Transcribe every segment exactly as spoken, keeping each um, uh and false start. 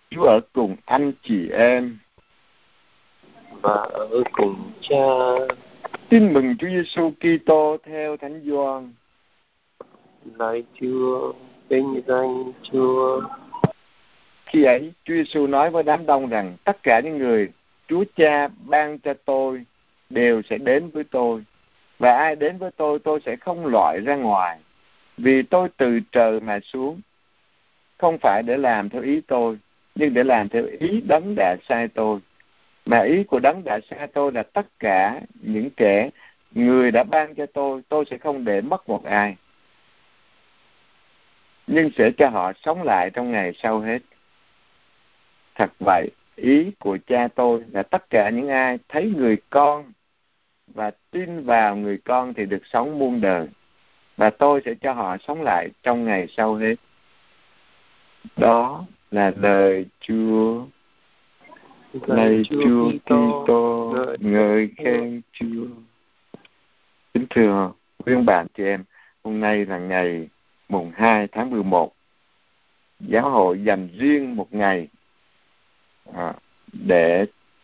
Chúa ở cùng anh chị em và ở cùng Cha. Tin mừng Chúa Giêsu Kitô theo Thánh Gioan. Lạy Chúa, vinh danh Chúa. Khi ấy, Chúa Giêsu nói với đám đông rằng tất cả những người Chúa Cha ban cho tôi đều sẽ đến với tôi, và ai đến với tôi, tôi sẽ không loại ra ngoài, vì tôi từ trời mà xuống, không phải để làm theo ý tôi, nhưng để làm theo ý Đấng đã sai tôi. Mà ý của Đấng đã sai tôi là tất cả những kẻ người đã ban cho tôi, tôi sẽ không để mất một ai, nhưng sẽ cho họ sống lại trong ngày sau hết. Thật vậy, ý của Cha tôi là tất cả những ai thấy người con và tin vào người con thì được sống muôn đời, và tôi sẽ cho họ sống lại trong ngày sau hết. Đó là lời Chúa. Lạy Chúa Kitô, ngợi khen Chúa. Kính thưa quý ông bà chị em, hôm nay là ngày mùng hai tháng mười một. Giáo hội dành riêng một ngày à, để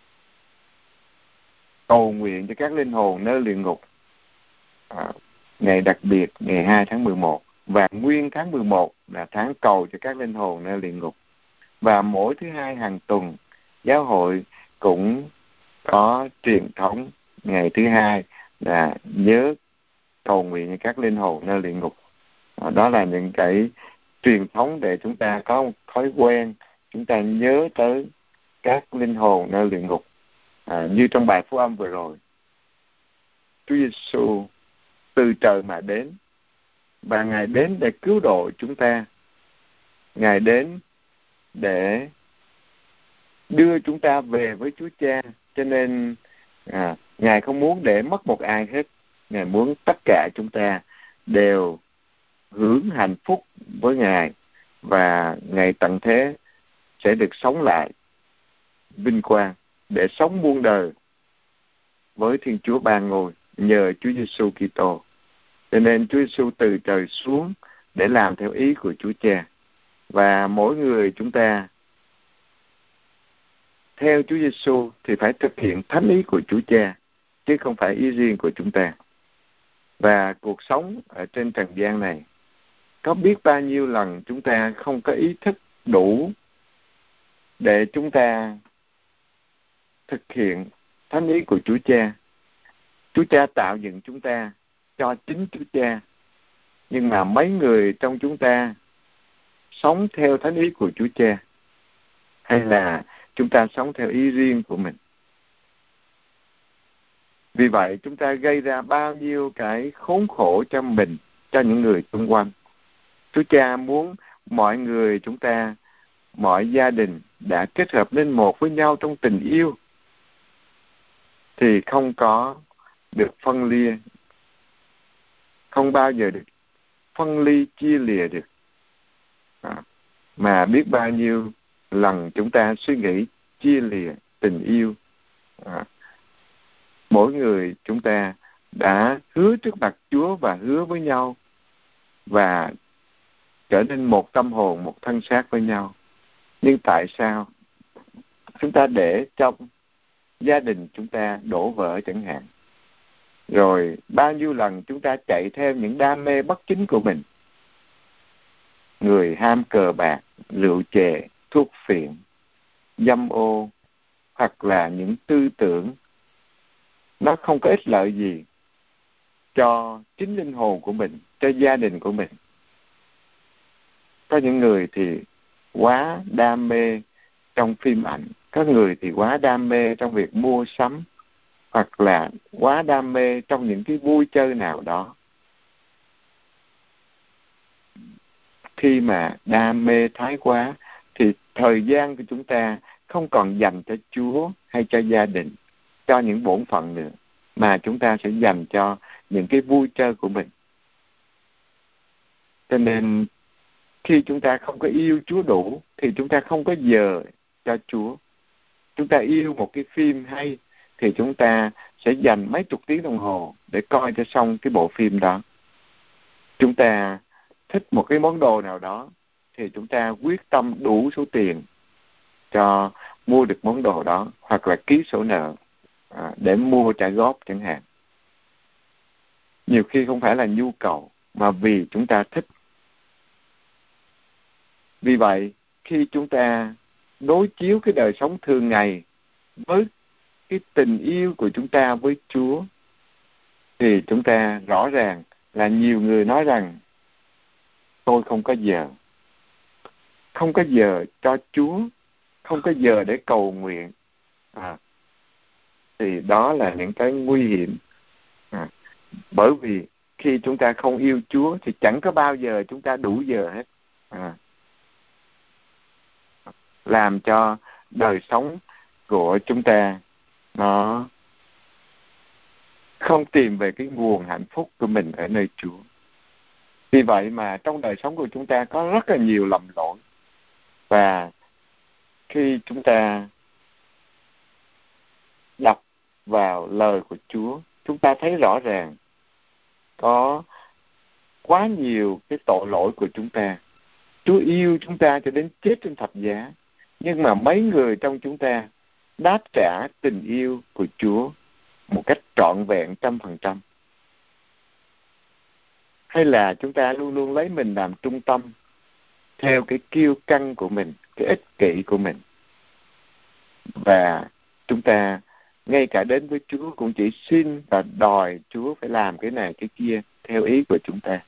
cầu nguyện cho các linh hồn nơi luyện ngục. À, ngày đặc biệt ngày hai tháng mười một, và nguyên tháng mười một là tháng cầu cho các linh hồn nơi luyện ngục. Và mỗi thứ hai hàng tuần, giáo hội cũng có truyền thống ngày thứ hai là nhớ cầu nguyện cho các linh hồn nơi luyện ngục. À, đó là những cái truyền thống để chúng ta có một thói quen, chúng ta nhớ tới các linh hồn nơi luyện ngục. À, như trong bài phúc âm vừa rồi, Chúa Giêsu từ trời mà đến, và Ngài đến để cứu độ chúng ta. Ngài đến để đưa chúng ta về với Chúa Cha. Cho nên à, Ngài không muốn để mất một ai hết. Ngài muốn tất cả chúng ta đều hưởng hạnh phúc với Ngài, và ngày tận thế sẽ được sống lại vinh quang để sống muôn đời với Thiên Chúa ba ngôi nhờ Chúa Giêsu Kitô. Cho nên Chúa Giêsu từ trời xuống để làm theo ý của Chúa Cha, và mỗi người chúng ta theo Chúa Giêsu thì phải thực hiện thánh ý của Chúa Cha, chứ không phải ý riêng của chúng ta. Và cuộc sống ở trên trần gian này, có biết bao nhiêu lần chúng ta không có ý thức đủ để chúng ta thực hiện thánh ý của Chúa Cha. Chúa Cha tạo dựng chúng ta cho chính Chúa Cha, nhưng mà mấy người trong chúng ta sống theo thánh ý của Chúa Cha, hay là chúng ta sống theo ý riêng của mình? Vì vậy chúng ta gây ra bao nhiêu cái khốn khổ cho mình, cho những người xung quanh. Chúa Cha muốn mọi người chúng ta, mọi gia đình đã kết hợp nên một với nhau trong tình yêu, thì không có được phân lia, không bao giờ được phân ly chia lìa được. À, mà biết bao nhiêu lần chúng ta suy nghĩ chia lìa tình yêu. À, mỗi người chúng ta đã hứa trước mặt Chúa và hứa với nhau, và trở nên một tâm hồn, một thân xác với nhau. Nhưng tại sao chúng ta để trong gia đình chúng ta đổ vỡ chẳng hạn? Rồi bao nhiêu lần chúng ta chạy theo những đam mê bất chính của mình, người ham cờ bạc, rượu chè, thuốc phiện, dâm ô, hoặc là những tư tưởng nó không có ích lợi gì cho chính linh hồn của mình, cho gia đình của mình. Có những người thì quá đam mê trong phim ảnh, có người thì quá đam mê trong việc mua sắm, hoặc là quá đam mê trong những cái vui chơi nào đó. Khi mà đam mê thái quá thì thời gian của chúng ta không còn dành cho Chúa hay cho gia đình, cho những bổn phận nữa, mà chúng ta sẽ dành cho những cái vui chơi của mình. Cho nên khi chúng ta không có yêu Chúa đủ thì chúng ta không có giờ cho Chúa. Chúng ta yêu một cái phim hay thì chúng ta sẽ dành mấy chục tiếng đồng hồ để coi cho xong cái bộ phim đó. Chúng ta thích một cái món đồ nào đó thì chúng ta quyết tâm đủ số tiền cho mua được món đồ đó, hoặc là ký sổ nợ à, để mua trả góp chẳng hạn. Nhiều khi không phải là nhu cầu, mà vì chúng ta thích. Vì vậy, khi chúng ta đối chiếu cái đời sống thường ngày với cái tình yêu của chúng ta với Chúa, thì chúng ta rõ ràng là nhiều người nói rằng tôi không có giờ. Không có giờ cho Chúa, không có giờ để cầu nguyện. À, thì đó là những cái nguy hiểm. À, bởi vì khi chúng ta không yêu Chúa thì chẳng có bao giờ chúng ta đủ giờ hết. À, làm cho đời sống của chúng ta nó không tìm về cái nguồn hạnh phúc của mình ở nơi Chúa. Vì vậy mà trong đời sống của chúng ta có rất là nhiều lầm lỗi. Và khi chúng ta đọc vào lời của Chúa, chúng ta thấy rõ ràng có quá nhiều cái tội lỗi của chúng ta. Chúa yêu chúng ta cho đến chết trên thập giá. Nhưng mà mấy người trong chúng ta đáp trả tình yêu của Chúa một cách trọn vẹn trăm phần trăm? Hay là chúng ta luôn luôn lấy mình làm trung tâm, theo cái kiêu căng của mình, cái ích kỷ của mình, và chúng ta ngay cả đến với Chúa cũng chỉ xin và đòi Chúa phải làm cái này cái kia theo ý của chúng ta.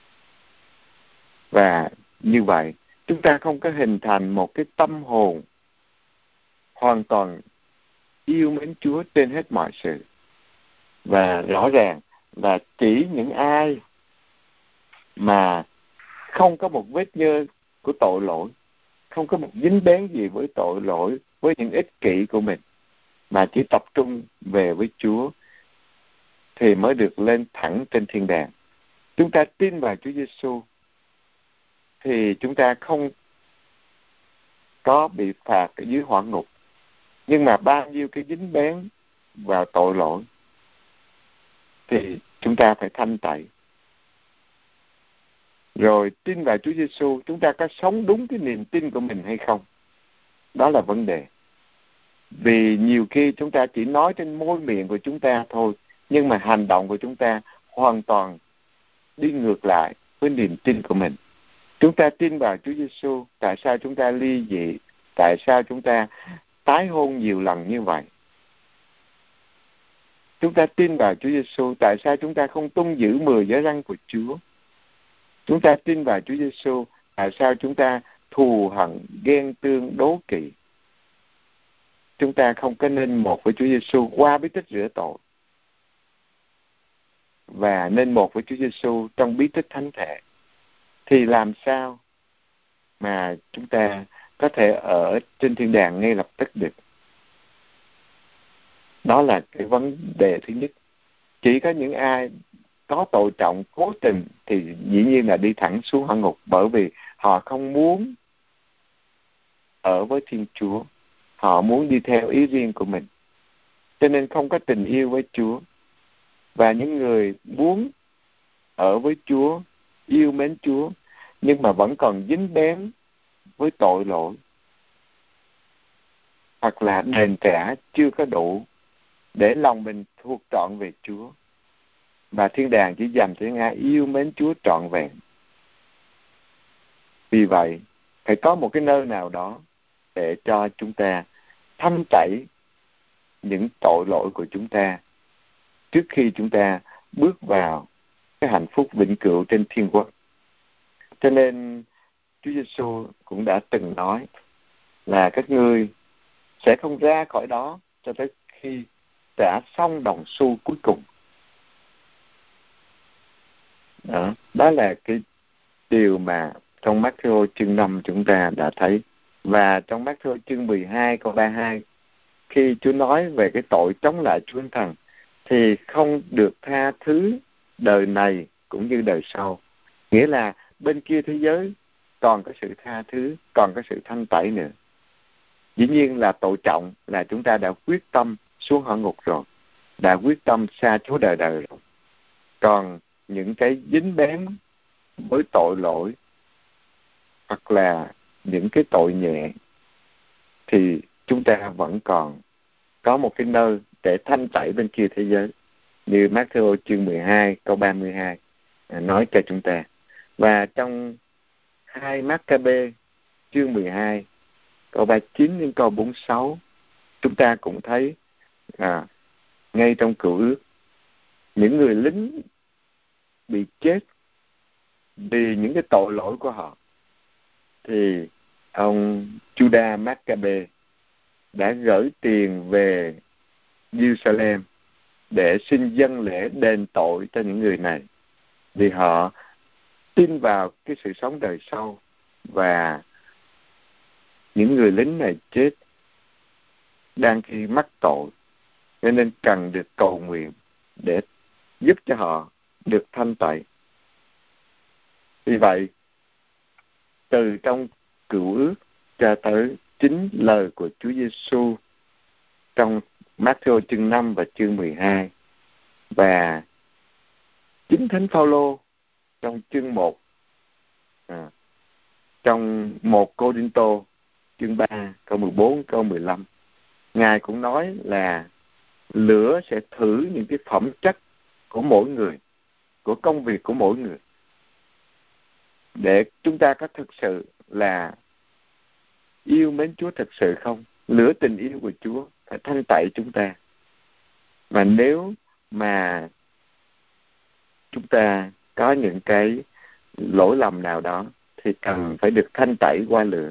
Và như vậy, chúng ta không có hình thành một cái tâm hồn hoàn toàn yêu mến Chúa trên hết mọi sự. Và rõ ràng là chỉ những ai mà không có một vết nhơ của tội lỗi, không có một dính bén gì với tội lỗi, với những ích kỷ của mình, mà chỉ tập trung về với Chúa, thì mới được lên thẳng trên thiên đàng. Chúng ta tin vào Chúa Giêsu thì chúng ta không có bị phạt ở dưới hỏa ngục. Nhưng mà bao nhiêu cái dính bén vào tội lỗi thì chúng ta phải thanh tẩy. Rồi tin vào Chúa Giêsu, chúng ta có sống đúng cái niềm tin của mình hay không? Đó là vấn đề. Vì nhiều khi chúng ta chỉ nói trên môi miệng của chúng ta thôi, nhưng mà hành động của chúng ta hoàn toàn đi ngược lại với niềm tin của mình. Chúng ta tin vào Chúa Giêsu, tại sao chúng ta ly dị? Tại sao chúng ta tái hôn nhiều lần như vậy? Chúng ta tin vào Chúa Giêsu, tại sao chúng ta không tuân giữ mười giới răn của Chúa? Chúng ta tin vào Chúa Giêsu, tại sao chúng ta thù hận, ghen tương, đố kỵ? Chúng ta không có nên một với Chúa Giêsu qua bí tích rửa tội, và nên một với Chúa Giêsu trong bí tích thánh thể. Thì làm sao mà chúng ta có thể ở trên thiên đàng ngay lập tức được? Đó là cái vấn đề thứ nhất. Chỉ có những ai có tội trọng cố tình thì dĩ nhiên là đi thẳng xuống hỏa ngục, bởi vì họ không muốn ở với Thiên Chúa. Họ muốn đi theo ý riêng của mình, cho nên không có tình yêu với Chúa. Và những người muốn ở với Chúa, yêu mến Chúa, nhưng mà vẫn còn dính bén với tội lỗi, hoặc là đền trả chưa có đủ để lòng mình thuộc trọn về Chúa, và thiên đàng chỉ dành cho những ai yêu mến Chúa trọn vẹn. Vì vậy, phải có một cái nơi nào đó để cho chúng ta thanh tẩy những tội lỗi của chúng ta trước khi chúng ta bước vào cái hạnh phúc vĩnh cửu trên thiên quốc. Cho nên Chúa Giêsu cũng đã từng nói là các ngươi sẽ không ra khỏi đó cho tới khi trả xong đồng xu cuối cùng. Đó, đó là cái điều mà trong Mác-thi-ô chương năm chúng ta đã thấy. Và trong Mác-thi-ô chương mười hai câu ba mươi hai, khi Chúa nói về cái tội chống lại Chúa Thánh Thần thì không được tha thứ đời này cũng như đời sau. Nghĩa là bên kia thế giới còn có sự tha thứ, còn có sự thanh tẩy nữa. Dĩ nhiên là tội trọng là chúng ta đã quyết tâm xuống hỏa ngục rồi, đã quyết tâm xa Chúa đời đời rồi. Còn những cái dính bén với tội lỗi hoặc là những cái tội nhẹ thì chúng ta vẫn còn có một cái nơi để thanh tẩy bên kia thế giới, như Matthew chương mười hai câu ba mươi hai nói cho chúng ta. Và trong hai Mác-ca-bê chương mười hai câu ba mươi chín đến câu bốn mươi sáu, chúng ta cũng thấy à, ngay trong Cựu Ước, những người lính bị chết vì những cái tội lỗi của họ, thì ông Judah Mác-ca-bê đã gửi tiền về Jerusalem để xin dâng lễ đền tội cho những người này, vì họ tin vào cái sự sống đời sau, và những người lính này chết đang khi mắc tội, cho nên cần được cầu nguyện để giúp cho họ được thanh tẩy. Vì vậy, từ trong Cựu Ước cho tới chính lời của Chúa Giêsu trong Matthew chương năm và chương mười hai, và chính Thánh Phaolô trong chương một, à, trong một Cô-rinh-tô chương ba câu mười bốn câu mười lăm, Ngài cũng nói là lửa sẽ thử những cái phẩm chất của mỗi người, của công việc của mỗi người, để chúng ta có thực sự là yêu mến Chúa thật sự không. Lửa tình yêu của Chúa phải thanh tẩy chúng ta. Và nếu mà chúng ta có những cái lỗi lầm nào đó thì cần phải được thanh tẩy qua lửa.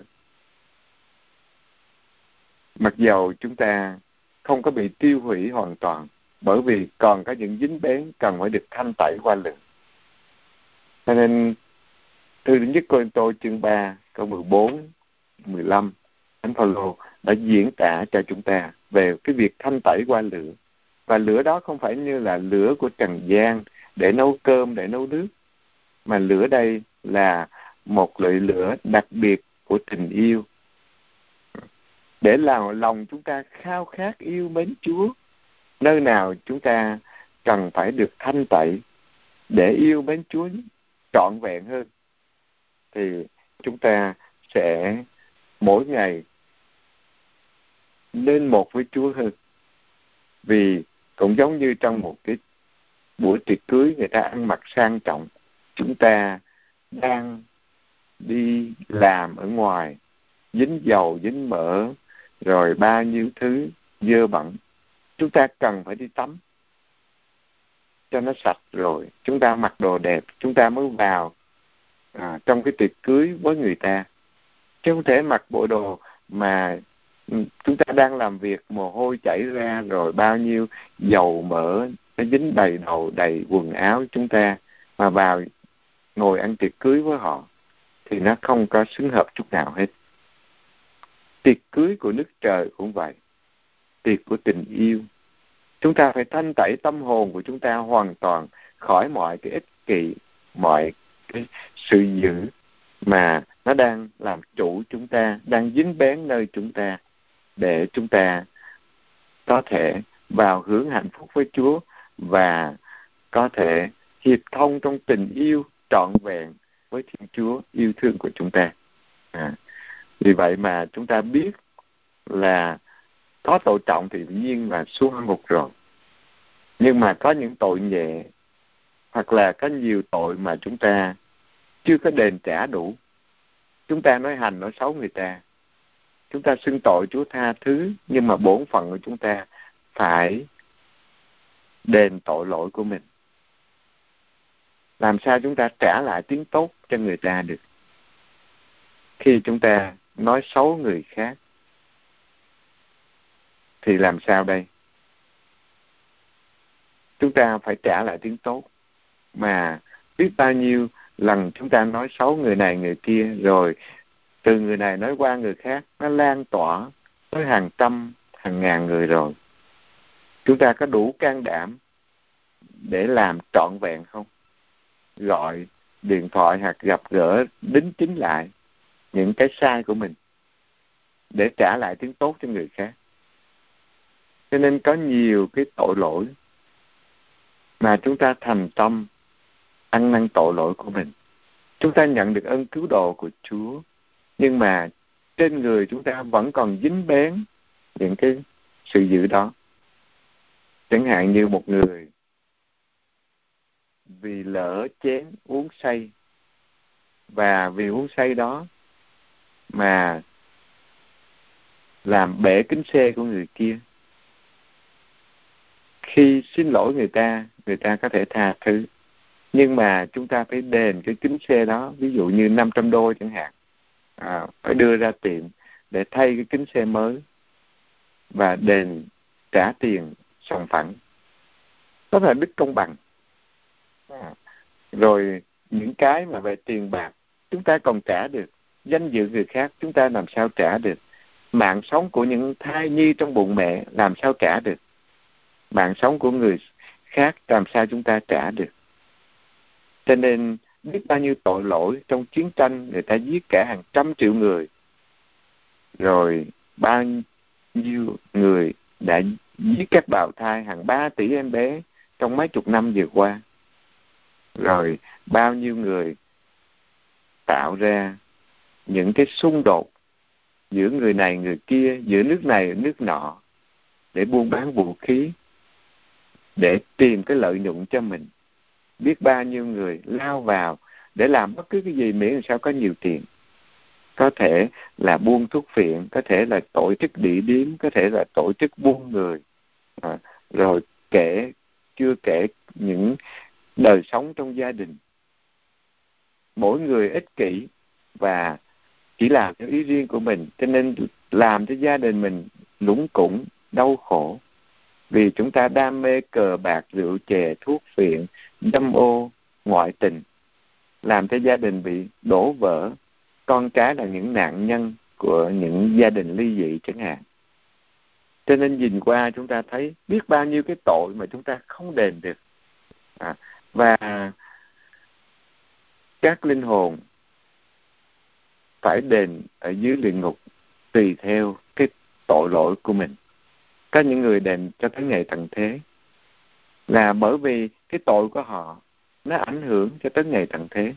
Mặc dầu chúng ta không có bị tiêu hủy hoàn toàn, bởi vì còn có những dính bén cần phải được thanh tẩy qua lửa. Cho nên thư đến nhất Cô-rinh-tô chương ba câu mười bốn, mười lăm, Thánh Phaolô đã diễn tả cho chúng ta về cái việc thanh tẩy qua lửa. Và lửa đó không phải như là lửa của trần gian để nấu cơm, để nấu nước, mà lửa đây là một loại lửa đặc biệt của tình yêu, để làm lòng chúng ta khao khát yêu mến Chúa. Nơi nào chúng ta cần phải được thanh tẩy để yêu mến Chúa trọn vẹn hơn, thì chúng ta sẽ mỗi ngày nên một với Chúa hơn. Vì cũng giống như trong một cái buổi tiệc cưới, người ta ăn mặc sang trọng, chúng ta đang đi làm ở ngoài, dính dầu, dính mỡ, rồi bao nhiêu thứ dơ bẩn. Chúng ta cần phải đi tắm cho nó sạch, rồi chúng ta mặc đồ đẹp, chúng ta mới vào à, trong cái tiệc cưới với người ta. Chứ không thể mặc bộ đồ mà chúng ta đang làm việc, mồ hôi chảy ra, rồi bao nhiêu dầu mỡ nó dính đầy đầu, đầy quần áo chúng ta, mà vào ngồi ăn tiệc cưới với họ thì nó không có xứng hợp chút nào hết. Tiệc cưới của nước trời cũng vậy, tiệc của tình yêu. Chúng ta phải thanh tẩy tâm hồn của chúng ta hoàn toàn khỏi mọi cái ích kỷ, mọi cái sự dữ mà nó đang làm chủ chúng ta, đang dính bén nơi chúng ta, để chúng ta có thể vào hướng hạnh phúc với Chúa và có thể hiệp thông trong tình yêu trọn vẹn với Thiên Chúa yêu thương của chúng ta. À, vì vậy mà chúng ta biết là có tội trọng thì dĩ nhiên là xuống hỏa ngục rồi. Nhưng mà có những tội nhẹ, hoặc là có nhiều tội mà chúng ta chưa có đền trả đủ. Chúng ta nói hành, nói xấu người ta, chúng ta xưng tội Chúa tha thứ, nhưng mà bổn phận của chúng ta phải đền tội lỗi của mình. Làm sao chúng ta trả lại tiếng tốt cho người ta được khi chúng ta nói xấu người khác? Thì làm sao đây? Chúng ta phải trả lại tiếng tốt, mà biết bao nhiêu lần chúng ta nói xấu người này người kia, rồi từ người này nói qua người khác, nó lan tỏa tới hàng trăm, hàng ngàn người rồi. Chúng ta có đủ can đảm để làm trọn vẹn không? Gọi điện thoại hoặc gặp gỡ đính chính lại những cái sai của mình để trả lại tiếng tốt cho người khác. Cho nên có nhiều cái tội lỗi mà chúng ta thành tâm ăn năn tội lỗi của mình. Chúng ta nhận được ơn cứu độ của Chúa, nhưng mà trên người chúng ta vẫn còn dính bén những cái sự dữ đó. Chẳng hạn như một người vì lỡ chén uống say, và vì uống say đó mà làm bể kính xe của người kia. Khi xin lỗi người ta, người ta có thể tha thứ, nhưng mà chúng ta phải đền cái kính xe đó, ví dụ như năm trăm đô chẳng hạn, à, phải đưa ra tiệm để thay cái kính xe mới và đền trả tiền sòng phẳng. Đó là đức công bằng. À, rồi những cái mà về tiền bạc chúng ta còn trả được, danh dự người khác chúng ta làm sao trả được, mạng sống của những thai nhi trong bụng mẹ làm sao trả được, mạng sống của người khác làm sao chúng ta trả được. Cho nên biết bao nhiêu tội lỗi trong chiến tranh, người ta giết cả hàng trăm triệu người, rồi bao nhiêu người đã giết các bào thai, hàng ba tỷ em bé trong mấy chục năm vừa qua, rồi bao nhiêu người tạo ra những cái xung đột giữa người này người kia, giữa nước này nước nọ, để buôn bán vũ khí, để tìm cái lợi nhuận cho mình. Biết bao nhiêu người lao vào để làm bất cứ cái gì miễn làm sao có nhiều tiền. Có thể là buôn thuốc phiện, có thể là tổ chức đĩ điếm, có thể là tổ chức buôn người, à, rồi kể chưa kể những đời sống trong gia đình. Mỗi người ích kỷ và chỉ làm theo ý riêng của mình, cho nên làm cho gia đình mình lủng củng, đau khổ. Vì chúng ta đam mê cờ bạc, rượu chè, thuốc phiện, dâm ô, ngoại tình, làm cho gia đình bị đổ vỡ, con cái là những nạn nhân của những gia đình ly dị chẳng hạn. Cho nên nhìn qua chúng ta thấy biết bao nhiêu cái tội mà chúng ta không đền được. À, và các linh hồn phải đền ở dưới địa ngục tùy theo cái tội lỗi của mình. Có những người đền cho tới ngày tận thế là bởi vì cái tội của họ nó ảnh hưởng cho tới ngày tận thế.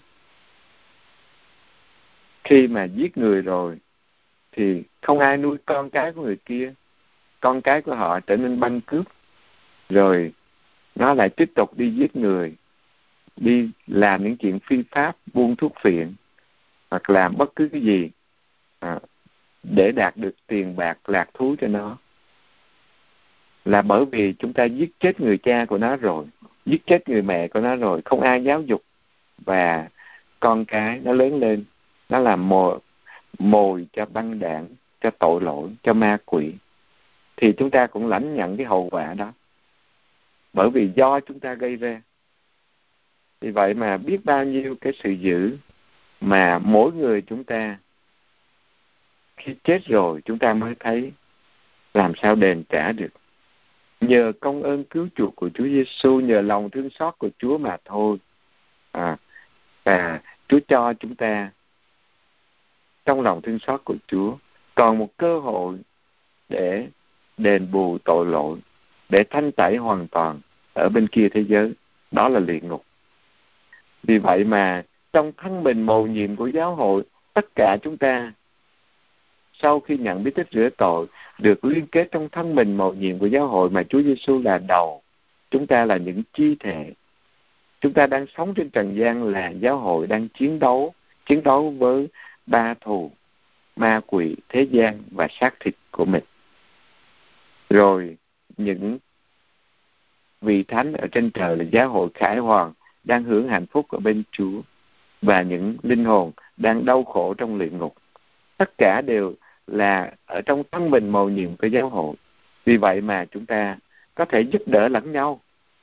Khi mà giết người rồi thì không ai nuôi con cái của người kia, con cái của họ trở nên băng cướp, rồi nó lại tiếp tục đi giết người, đi làm những chuyện phi pháp, buôn thuốc phiện, hoặc làm bất cứ cái gì à, để đạt được tiền bạc lạc thú cho nó. Là bởi vì chúng ta giết chết người cha của nó rồi, giết chết người mẹ của nó rồi, không ai giáo dục, và con cái nó lớn lên, nó làm mồi, mồi cho băng đảng, cho tội lỗi, cho ma quỷ, thì chúng ta cũng lãnh nhận cái hậu quả đó, bởi vì do chúng ta gây ra. Vì vậy mà biết bao nhiêu cái sự dữ mà mỗi người chúng ta khi chết rồi chúng ta mới thấy làm sao đền trả được. Nhờ công ơn cứu chuộc của Chúa Giêsu, nhờ lòng thương xót của Chúa mà thôi. À, và Chúa cho chúng ta trong lòng thương xót của Chúa còn một cơ hội để đền bù tội lỗi, để thanh tẩy hoàn toàn ở bên kia thế giới, đó là địa ngục. Vì vậy mà trong thân mình mầu nhiệm của giáo hội, tất cả chúng ta sau khi nhận bí tích rửa tội được liên kết trong thân mình mầu nhiệm của giáo hội mà Chúa Giêsu là đầu. Chúng ta là những chi thể. Chúng ta đang sống trên trần gian là giáo hội đang chiến đấu, chiến đấu với ba thù, ma quỷ, thế gian và xác thịt của mình. Rồi những vị thánh ở trên trời là giáo hội khải hoàn đang hưởng hạnh phúc ở bên Chúa, và những linh hồn đang đau khổ trong luyện ngục. Tất cả đều là ở trong thân mình mầu nhiệm của giáo hội. Vì vậy mà chúng ta có thể giúp đỡ lẫn nhau.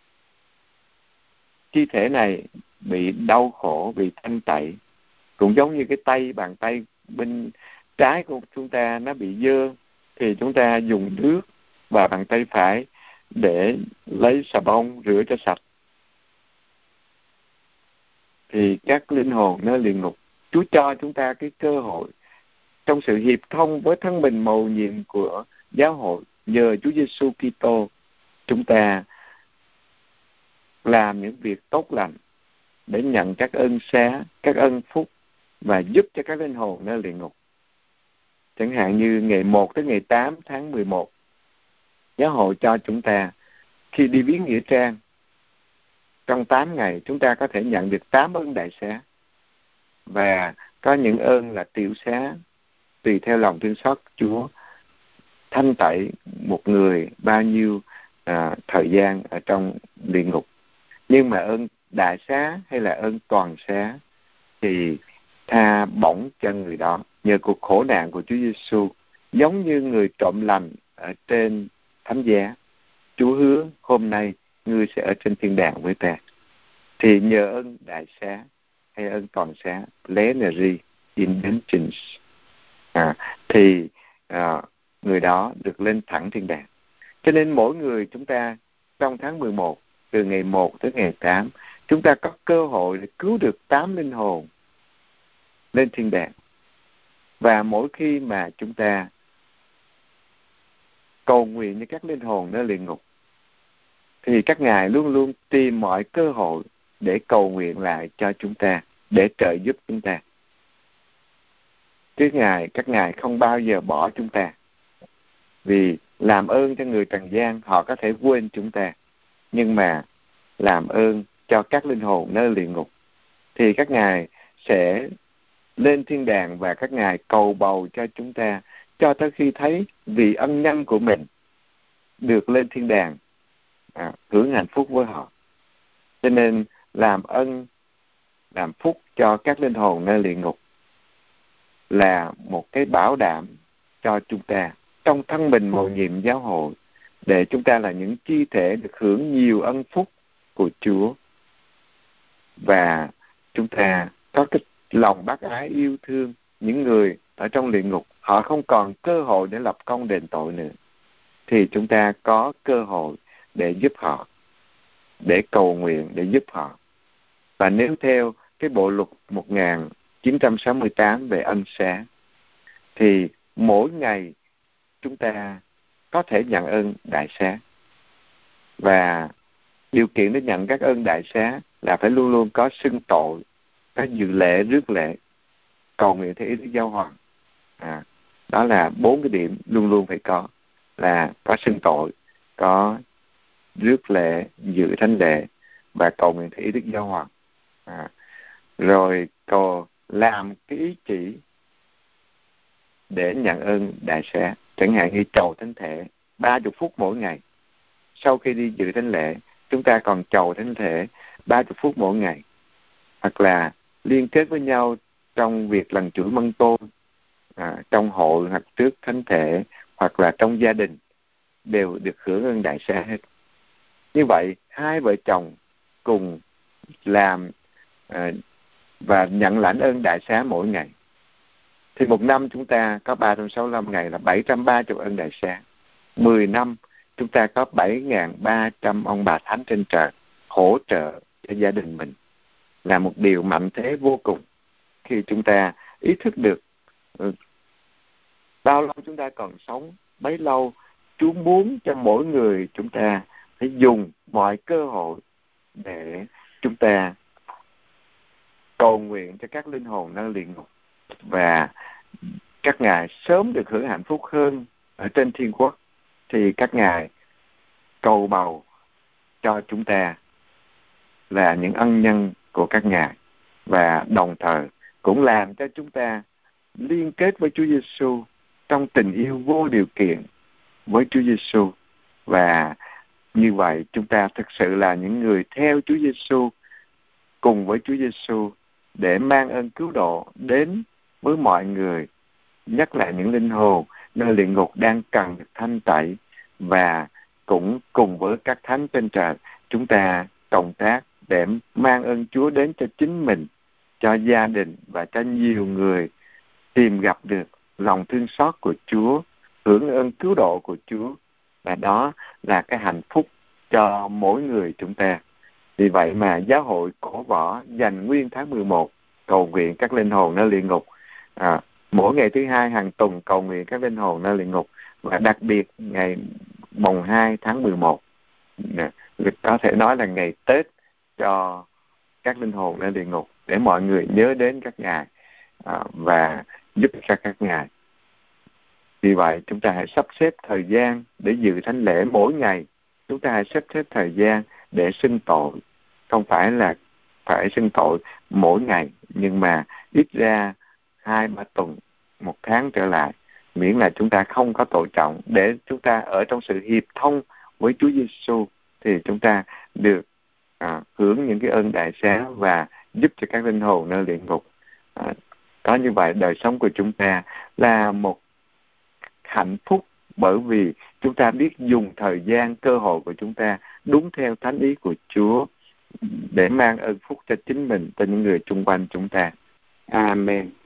Chi thể này bị đau khổ, bị thanh tẩy, cũng giống như cái tay, bàn tay bên trái của chúng ta nó bị dơ, thì chúng ta dùng nước và bàn tay phải để lấy xà bông rửa cho sạch. Thì các linh hồn nơi luyện ngục, Chúa cho chúng ta cái cơ hội trong sự hiệp thông với thân mình mầu nhiệm của giáo hội, nhờ Chúa Giêsu Kitô, chúng ta làm những việc tốt lành để nhận các ơn xá, các ân phúc và giúp cho các linh hồn nơi luyện ngục. Chẳng hạn như ngày một tới ngày tám tháng mười một, giáo hội cho chúng ta khi đi viếng nghĩa trang, trong tám ngày chúng ta có thể nhận được tám ơn đại xá. Và có những ơn là tiểu xá, tùy theo lòng thương xót Chúa, thanh tẩy một người bao nhiêu à, thời gian ở trong địa ngục. Nhưng mà ơn đại xá hay là ơn toàn xá thì tha bổng cho người đó nhờ cuộc khổ nạn của Chúa Giêsu, giống như người trộm lành ở trên thánh giá. Chúa hứa hôm nay ngươi sẽ ở trên thiên đàng với ta. Thì nhờ ơn đại xá hay ơn toàn xá, plenary indulgence, à, thì à, người đó được lên thẳng thiên đàng. Cho nên mỗi người chúng ta trong tháng mười một, từ ngày một tới ngày tám, chúng ta có cơ hội để cứu được tám linh hồn lên thiên đàng. Và mỗi khi mà chúng ta cầu nguyện cho các linh hồn nơi địa ngục, thì các ngài luôn luôn tìm mọi cơ hội để cầu nguyện lại cho chúng ta, để trợ giúp chúng ta. Chứ ngài, các ngài không bao giờ bỏ chúng ta. Vì làm ơn cho người trần gian, họ có thể quên chúng ta. Nhưng mà làm ơn cho các linh hồn nơi địa ngục, thì các ngài sẽ lên thiên đàng và các ngài cầu bầu cho chúng ta, cho tới khi thấy vì ân nhân của mình được lên thiên đàng, à, hưởng hạnh phúc với họ. Cho nên làm ân, làm phúc cho các linh hồn nơi địa ngục là một cái bảo đảm cho chúng ta trong thân mình mầu nhiệm giáo hội, để chúng ta là những chi thể được hưởng nhiều ân phúc của Chúa. Và chúng ta có cái lòng bác ái yêu thương những người ở trong địa ngục, họ không còn cơ hội để lập công đền tội nữa, thì chúng ta có cơ hội để giúp họ, để cầu nguyện để giúp họ. Và nếu theo cái bộ luật một nghìn chín trăm sáu mươi tám về ân xá, thì mỗi ngày chúng ta có thể nhận ơn đại xá. Và điều kiện để nhận các ơn đại xá là phải luôn luôn có xưng tội, có dự lễ, rước lễ, cầu nguyện theo ý Đức Giáo Hoàng. À, đó là bốn cái điểm luôn luôn phải có, là có xưng tội, có rước lễ, dự thánh lễ và cầu nguyện theo ý Đức Giáo Hoàng. À, rồi cầu làm cái ý chỉ để nhận ơn đại xá, chẳng hạn như chầu thánh thể ba mươi phút mỗi ngày. Sau khi đi dự thánh lễ, chúng ta còn chầu thánh thể ba mươi phút mỗi ngày. Hoặc là liên kết với nhau trong việc lần chuỗi mân tôn, à, trong hội hoặc trước thánh thể, hoặc là trong gia đình, đều được hưởng ơn đại xá hết. Như vậy, hai vợ chồng cùng làm à, và nhận lãnh ơn đại xá mỗi ngày, thì một năm chúng ta có ba trăm sáu mươi lăm ngày là bảy trăm ba mươi ơn đại xá. Mười năm chúng ta có bảy nghìn ba trăm ông bà thánh trên trời hỗ trợ cho gia đình mình. Là một điều mạnh thế vô cùng khi chúng ta ý thức được ừ, bao lâu chúng ta còn sống, bấy lâu Chúa muốn cho mỗi người chúng ta phải dùng mọi cơ hội để chúng ta cầu nguyện cho các linh hồn nơi địa ngục, và các ngài sớm được hưởng hạnh phúc hơn ở trên thiên quốc. Thì các ngài cầu bầu cho chúng ta là những ân nhân của các ngài, và đồng thời cũng làm cho chúng ta liên kết với Chúa Giêsu trong tình yêu vô điều kiện với Chúa Giêsu. Và như vậy chúng ta thực sự là những người theo Chúa Giêsu, cùng với Chúa Giêsu để mang ơn cứu độ đến với mọi người, nhất là những linh hồn nơi địa ngục đang cần được thanh tẩy. Và cũng cùng với các thánh trên trời, chúng ta cộng tác để mang ơn Chúa đến cho chính mình, cho gia đình và cho nhiều người tìm gặp được lòng thương xót của Chúa, hưởng ơn cứu độ của Chúa. Và đó là cái hạnh phúc cho mỗi người chúng ta. Vì vậy mà giáo hội cổ võ dành nguyên tháng mười một cầu nguyện các linh hồn nơi địa ngục, à, mỗi ngày thứ hai hàng tuần cầu nguyện các linh hồn nơi địa ngục, và đặc biệt ngày mùng hai tháng mười một, có thể nói là ngày Tết cho các linh hồn nơi địa ngục, để mọi người nhớ đến các ngài à, và giúp cho các ngài. Vì vậy chúng ta hãy sắp xếp thời gian để dự thánh lễ mỗi ngày. Chúng ta hãy sắp xếp thời gian để xưng tội. Không phải là phải xưng tội mỗi ngày, nhưng mà ít ra hai ba tuần, một tháng trở lại, miễn là chúng ta không có tội trọng, để chúng ta ở trong sự hiệp thông với Chúa Giêsu, thì chúng ta được à, hưởng những cái ơn đại xá và giúp cho các linh hồn nơi địa ngục. À, có như vậy đời sống của chúng ta là một hạnh phúc, bởi vì chúng ta biết dùng thời gian, cơ hội của chúng ta đúng theo thánh ý của Chúa để mang ơn phúc cho chính mình, cho những người xung quanh chúng ta. Amen.